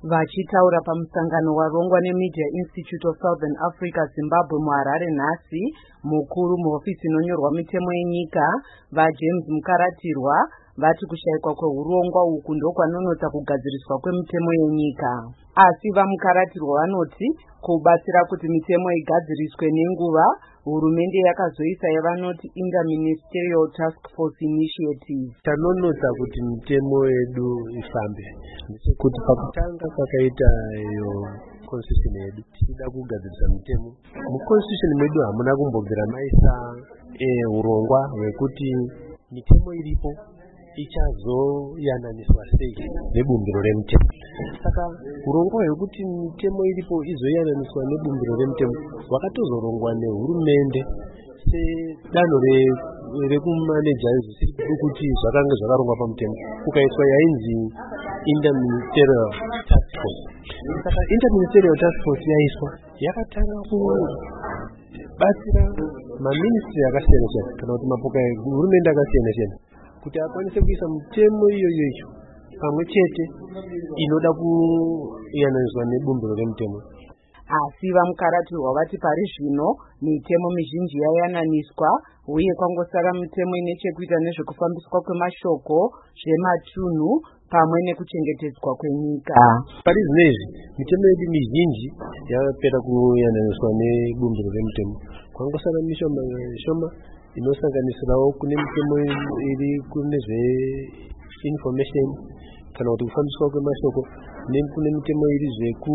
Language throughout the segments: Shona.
Vachitaura pamusangano warongwa neMedia Institute of Southern Africa Zimbabwe muHarare nhasi, mukuru muhofisi inonyorwa mitemo yenyika vaJames Mukaratirwa vati kushayikwa kwehurongwa uku ndokwanonotsa kugadziriswa kwemitemo yenyika. Asi vaMukaratirwa vanoti kubatsira kuti mitemo igadziriswe nenguva, hurumende yakazoisa yavanoti Interministerial Task Force Initiative. Tanonotsa kuti mitemo yedu ifambe kuti pakutanga kwakaita iyo constitution yedu tichida kugadzirisa mitemo. Muconstitution mwedu hamuna kumbobvira maisa urongwa hwekuti mitemo iripo ichazoyananiswa sei nebumbiro remitemo. Saka urongwa hwekuti mitemo iripo izoyananiswa nebumbiro remitemo wakatozorongwa nehurumende sedano rekumaneja zvisiri kuti zvakanga zvakarongwa pamutemo kukaiswa yainzi Interministerial Task Force. Saka Interministerial Task Force yaiswa yakatanga kubatsira maministry akasiyana siyana kana kuti mapoka ehurumende akasiyana siyana kuti akwanise kuisa mitemo iyoyo pamwe chete inoda kuyananiswa nebumbiro remitemo. Asi vaMukaratirwa vati pari zvino mitemo mizhinji yayananiswa uye kwangosara mitemo ine chekuita nezvekufambiswa kwemashoko, zvematunhu pamwe nekuchengetedzwa kwenyika. Pari zvinezvi mitemo yedu mizhinji yapera kuyananiswa nebumbiro remitemo. Kwangosara mishoma inosanganisirawo kune mitemo iri kune information kana kuti kufambiswa kwemashoko, kune mitemo iri zveku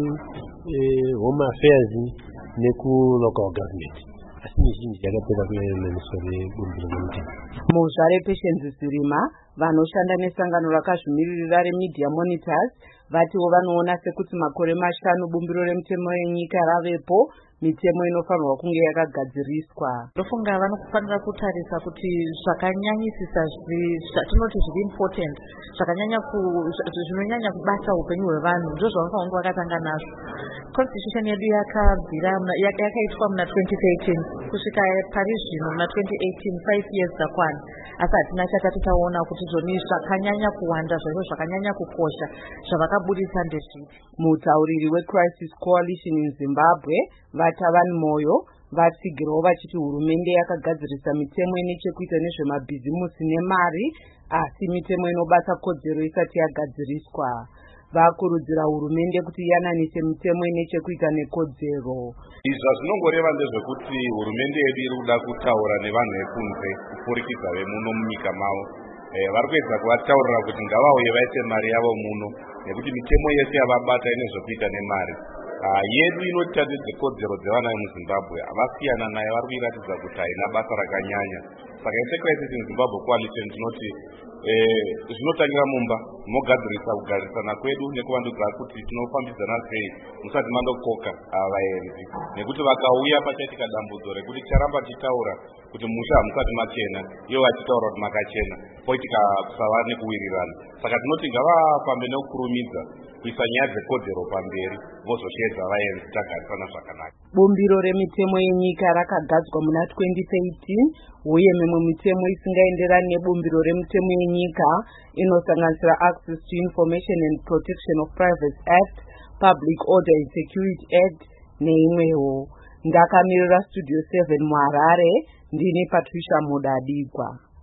home affairs neku local government. Asi mizhinji yakapera kuyananiswa nebumbiro remitemo. Muzvare Patience Zirima vanoshanda nesangano rakazvimirira reMedia Monitors vatiwo vanoona sekuti makore 5 bumbiro remitemo yenyika ravepo, mitemo inofanirwa kunge yakagadziriswa. Ndofunga vanofanira kutarisa kuti zvakanyanyisisa zvatinoti zviri important, zvinonyanya kubata upenyu hwevanhu ndozvavanofanira kunge vakatanga nazvo. Constitution yedu yakaitwa muna 2013 kusvika pari zvino muna 2018 5 years dzakwana, asi hatina chakati taona kuti zvoni zvakanyanya kuwanda zvaizvo zvakanyanya kukosha zvavakabudisa ndezvipi. Mutauriri weCrisis Coalition in Zimbabwe Vatavan Moyo vatsigirawo vachiti hurumende yakagadzirisa mitemo ine chekuita nezvemabhizimusi nemari, asi mitemo inobata kodzero isati yagadziriswa. Vakurudzira hurumende kuti yananise mitemo ine chekuita nekodzero. Izvo zvinongoreva ndezvekuti hurumende yedu iri kuda kutaura nevanhu vekunze kupfurikidza vemuno munyika mavo. Vari kuedza kuvataurira kuti ngavauye vaise mari yavo muno, nekuti mitemo yese yavabata ine zvekuita nemari. Yedu inotiratidza kodzero dzevana vemuZimbabwe avasiyana nayo, vari kuiratidza kuti haina basa rakanyanya. Saka seCrisis in Zimbabwe Coalition tinoti zvinotangira mumba mogadzirisa kugarisana kwedu nekuvandudza kuti tinofambidzana sei musati mandokoka vaenzi, nekuti vakauya pachaitika dambudzo rekuti ticharamba tichitaura kuti musha hamusati machena ivo vachitaura kuti makachena, poitika kusava nekuwirirana. Saka tinoti ngavafambe nekukurumidza kuisa nyaya dzekodzero pamberi vozoshedza vaenzi tagarisana zvakanaka. Bumbiro remitemo yenyika rakagadzwa muna 2013 uye mimwe mitemo isingaenderani nebumbiro remitemo yenyika inosanganisira Access to Information and Protection of Privacy Act, Public Order and Security Act neimwewo. Ndakamirira Studio 7 muHarare, ndini Patricia Mudadigwa.